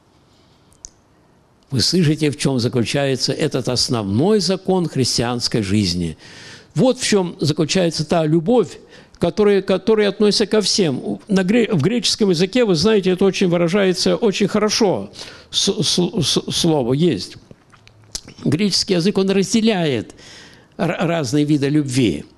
Вы слышите, в чем заключается этот основной закон христианской жизни? Вот в чем заключается та любовь, которая, которая относится ко всем. На, в греческом языке, вы знаете, это очень выражается очень хорошо. С, с, с, слово есть. Греческий язык, он разделяет разные виды любви.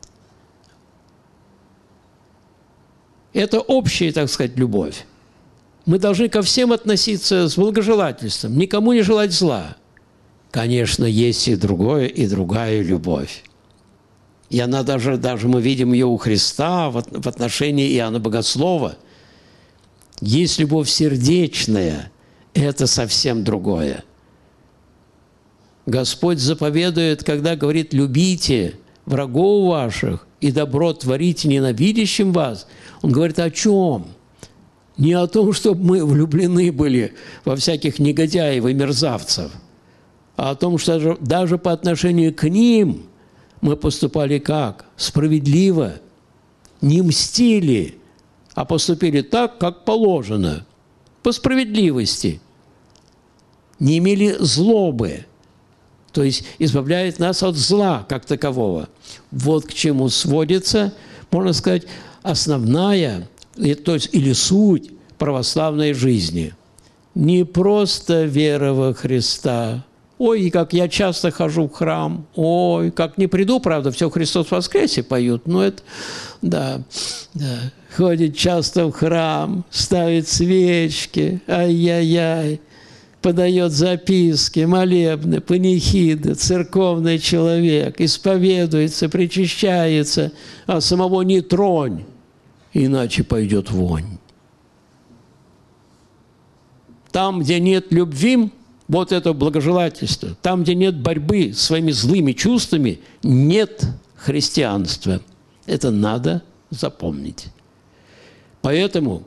Это общая, так сказать, любовь. Мы должны ко всем относиться с благожелательством, никому не желать зла. Конечно, есть и другое, и другая любовь. И она даже, даже мы видим ее у Христа в отношении Иоанна Богослова. Есть любовь сердечная, это совсем другое. Господь заповедует, когда говорит: «Любите врагов ваших и добро творите ненавидящим вас». Он говорит о чем? Не о том, чтобы мы влюблены были во всяких негодяев и мерзавцев, а о том, что даже по отношению к ним мы поступали как? Справедливо. Не мстили, а поступили так, как положено. По справедливости. Не имели злобы. То есть избавляет нас от зла как такового. Вот к чему сводится, можно сказать, основная, то есть или суть православной жизни. Не просто вера во Христа. Ой, как я часто хожу в храм. Ой, как не приду, правда, все «Христос воскресе» поют. Но это, да, да. Ходит часто в храм, ставит свечки. Ай-яй-яй. Подает записки, молебны, панихиды, церковный человек, исповедуется, причащается, а самого не тронь, иначе пойдет вонь. Там, где нет любви, вот это благожелательство. Там, где нет борьбы с своими злыми чувствами, нет христианства. Это надо запомнить. Поэтому...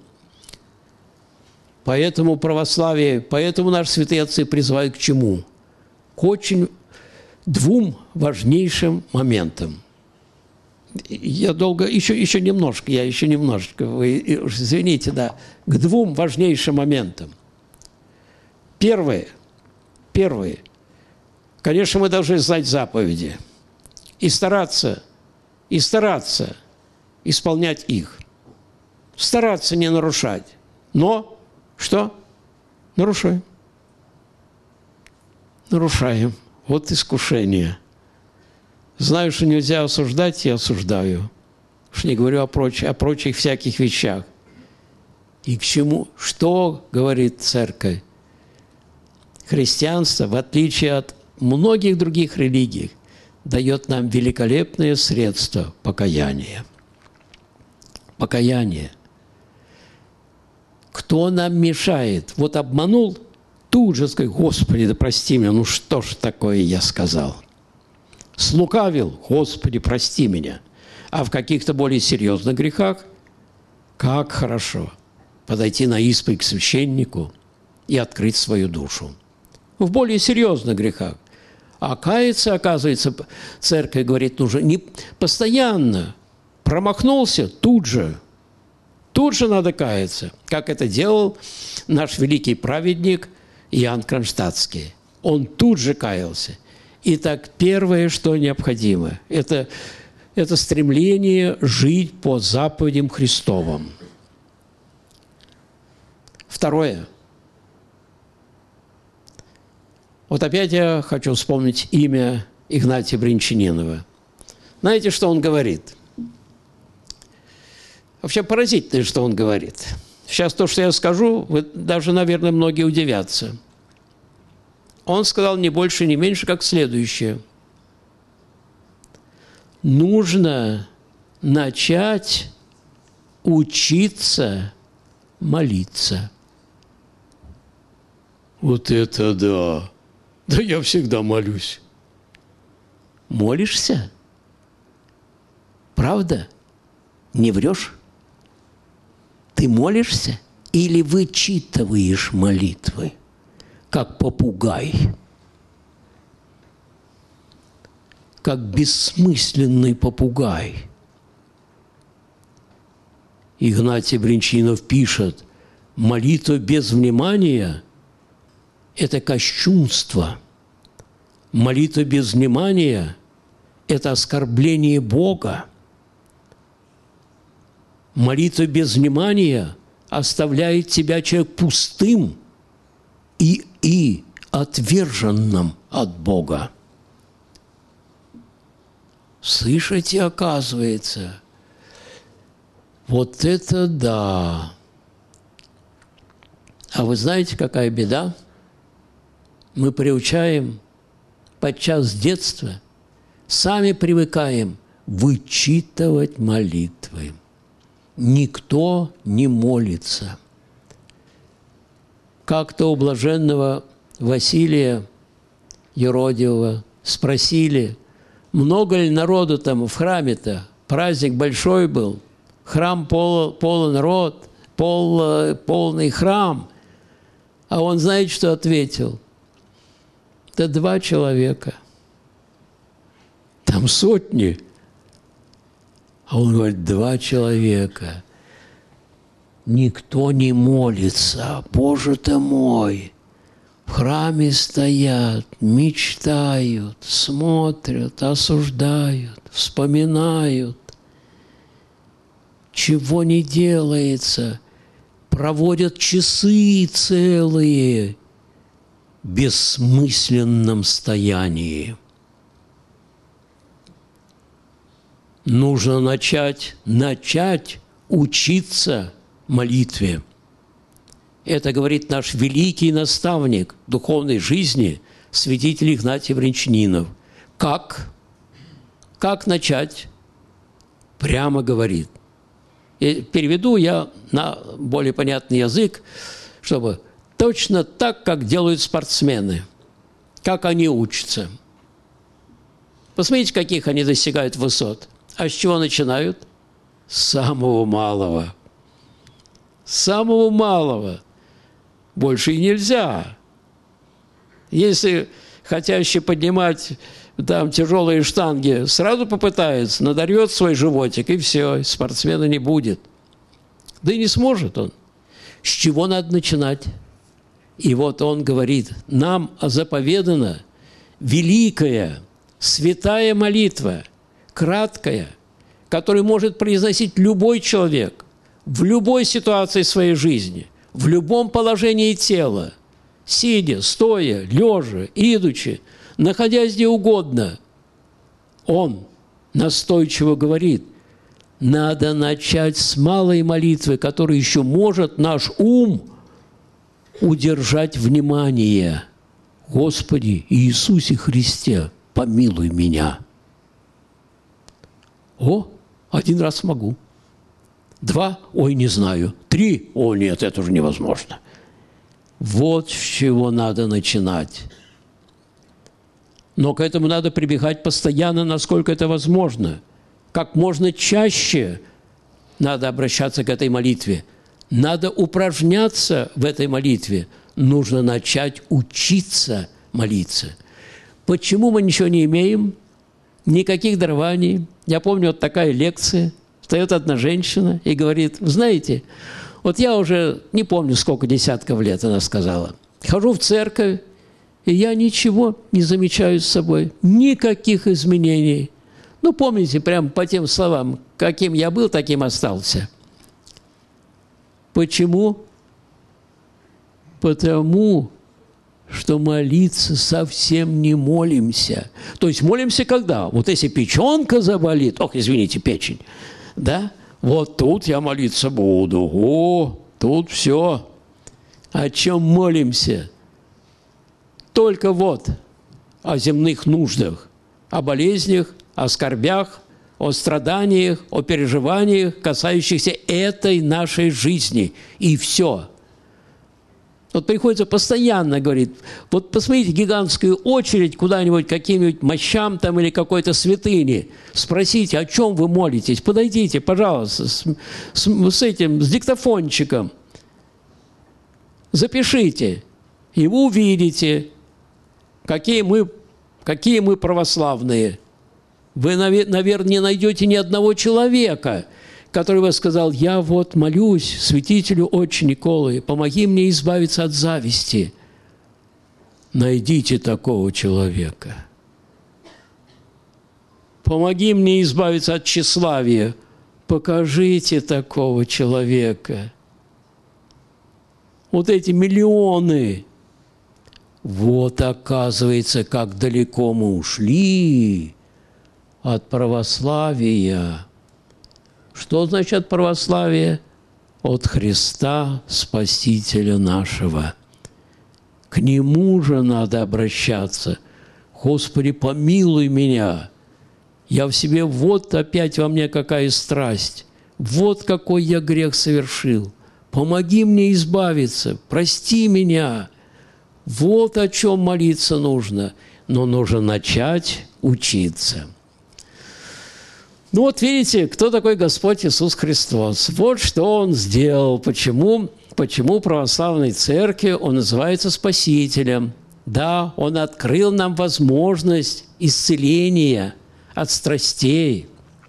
Поэтому православие, поэтому наши святые отцы призывают к чему? К очень двум важнейшим моментам. Я долго, еще, еще немножко, я еще немножко, вы извините, да, к двум важнейшим моментам. Первое, первое, конечно, мы должны знать заповеди и стараться, и стараться исполнять их, стараться не нарушать, но что? Нарушаем. Нарушаем. Вот искушение. Знаю, что нельзя осуждать, я осуждаю. Уж не говорю о, проч... о прочих всяких вещах. И к чему? Что говорит Церковь? Христианство, в отличие от многих других религий, дает нам великолепное средство покаяния. Покаяние. Кто нам мешает? Вот обманул, тут же сказать: Господи, да прости меня, ну что ж такое я сказал? Слукавил, Господи, прости меня. А в каких-то более серьезных грехах, как хорошо подойти на исповедь к священнику и открыть свою душу. В более серьезных грехах. А каяться, оказывается, церковь говорит, нужно не постоянно. Промахнулся, тут же. Тут же надо каяться, как это делал наш великий праведник Иоанн Кронштадтский. Он тут же каялся. Итак, первое, что необходимо, это, это стремление жить по заповедям Христовым. Второе. Вот опять я хочу вспомнить имя Игнатия Бринчанинова. Знаете, что он говорит? Вообще поразительно, что он говорит. Сейчас то, что я скажу, вы даже, наверное, многие удивятся. Он сказал не больше, не меньше, как следующее. Нужно начать учиться молиться. Вот это да! Да я всегда молюсь. Молишься? Правда? Не врешь? Ты молишься или вычитываешь молитвы, как попугай, как бессмысленный попугай? Игнатий Бринчанинов пишет: молитва без внимания – это кощунство. Молитва без внимания – это оскорбление Бога. Молитва без внимания оставляет тебя человек пустым и, и отверженным от Бога. Слышите, оказывается, вот это да! А вы знаете, какая беда? Мы приучаем подчас детства, сами привыкаем вычитывать молитвы. Никто не молится. Как-то у блаженного Василия Еродиева спросили, много ли народу там в храме-то? Праздник большой был, храм пол, полон народ, пол, полный храм. А он, знаете, что ответил? Да два человека. Там сотни. А он говорит, два человека. Никто не молится. Боже ты мой! В храме стоят, мечтают, смотрят, осуждают, вспоминают. Чего не делается. Проводят часы целые в бессмысленном стоянии. Нужно начать, начать учиться молитве. Это говорит наш великий наставник духовной жизни, святитель Игнатий Бринчанинов. Как? Как начать? Прямо говорит. И переведу я на более понятный язык, чтобы точно так, как делают спортсмены, как они учатся. Посмотрите, каких они достигают высот. А с чего начинают? С самого малого. С самого малого. Больше и нельзя. Если хотящий поднимать там тяжелые штанги сразу попытается, надорвет свой животик, и все, спортсмена не будет. Да и не сможет он. С чего надо начинать? И вот он говорит, нам заповедана великая, святая молитва, краткая, которую может произносить любой человек в любой ситуации своей жизни, в любом положении тела, сидя, стоя, лежа, идучи, находясь где угодно. Он настойчиво говорит, надо начать с малой молитвы, которая еще может наш ум удержать внимание. Господи Иисусе Христе, помилуй меня. О, один раз могу. Два? Ой, не знаю. Три? О, нет, это уже невозможно. Вот с чего надо начинать. Но к этому надо прибегать постоянно, насколько это возможно. Как можно чаще надо обращаться к этой молитве. Надо упражняться в этой молитве. Нужно начать учиться молиться. Почему мы ничего не имеем? Никаких дарований. Я помню, вот такая лекция. Встает одна женщина и говорит: знаете, вот я уже не помню, сколько десятков лет, она сказала, хожу в церковь, и я ничего не замечаю с собой. Никаких изменений. Ну, помните, прям по тем словам, каким я был, таким остался. Почему? Потому что молиться совсем не молимся. То есть молимся когда? Вот если печенка заболит, ох, извините, печень, да? Вот тут я молиться буду. О, тут все. О чем молимся? Только вот о земных нуждах, о болезнях, о скорбях, о страданиях, о переживаниях, касающихся этой нашей жизни. И все. Вот приходится постоянно говорить, вот посмотрите гигантскую очередь куда-нибудь, к каким-нибудь мощам там или какой-то святыне. Спросите, о чем вы молитесь. Подойдите, пожалуйста, с, с, с этим, с диктофончиком. Запишите, и вы увидите, какие мы, какие мы православные. Вы, наверное, не найдете ни одного человека, который бы сказал: я вот молюсь святителю Отче Николы, помоги мне избавиться от зависти. Найдите такого человека. Помоги мне избавиться от тщеславия. Покажите такого человека. Вот эти миллионы. Вот, оказывается, как далеко мы ушли от православия. Что значит православие? От Христа, Спасителя нашего. К Нему же надо обращаться. Господи, помилуй меня. Я в себе, вот опять во мне какая страсть. Вот какой я грех совершил. Помоги мне избавиться. Прости меня. Вот о чем молиться нужно. Но нужно начать учиться. Ну вот видите, кто такой Господь Иисус Христос. Вот что Он сделал. Почему, почему православной церкви Он называется Спасителем. Да, Он открыл нам возможность исцеления от страстей.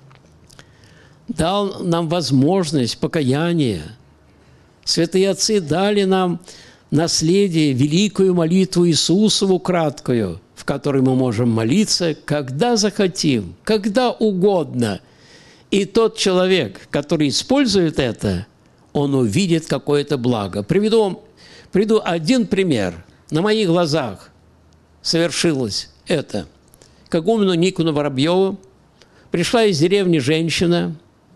Дал нам возможность покаяния. Святые отцы дали нам наследие, великую молитву Иисусову краткую, в которой мы можем молиться, когда захотим, когда угодно. И тот человек, который использует это, он увидит какое-то благо. Приведу вам приведу один пример. На моих глазах совершилось это. К игумену Никону Воробьеву пришла из деревни женщина,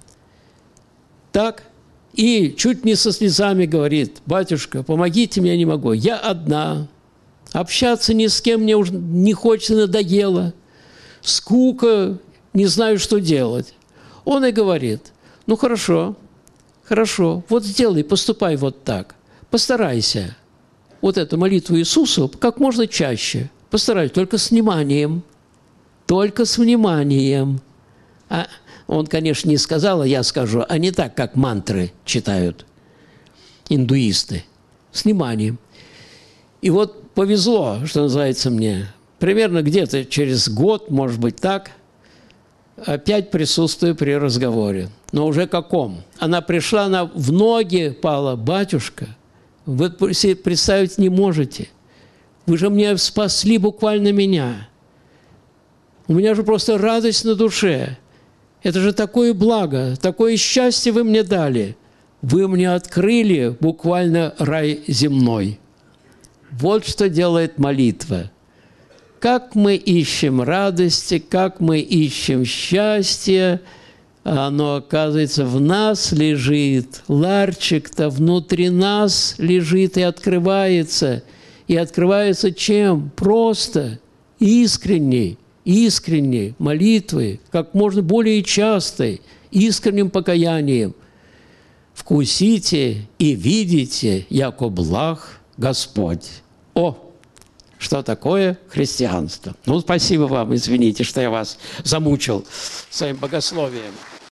так, и чуть не со слезами говорит: батюшка, помогите мне, я не могу, я одна. Общаться ни с кем мне уже не хочется, надоело. Скука, не знаю, что делать. Он и говорит: ну хорошо, хорошо, вот сделай, поступай вот так. Постарайся вот эту молитву Иисусу как можно чаще. Постарайся, только с вниманием. Только с вниманием. А он, конечно, не сказал, а я скажу, а не так, как мантры читают индуисты. С вниманием. И вот повезло, что называется мне. Примерно где-то через год, может быть, так, опять присутствую при разговоре. Но уже каком? Она пришла, она в ноги пала: батюшка, вы себе представить не можете. Вы же мне спасли буквально меня. У меня же просто радость на душе. Это же такое благо, такое счастье вы мне дали. Вы мне открыли буквально рай земной. Вот что делает молитва. Как мы ищем радости, как мы ищем счастья, оно, оказывается, в нас лежит. Ларчик-то внутри нас лежит и открывается. И открывается чем? Просто, искренней, искренней молитвой, как можно более частой, искренним покаянием. вкусите и видите, яко благ Господь». О, что такое христианство? Ну, спасибо вам, извините, что я вас замучил своим богословием.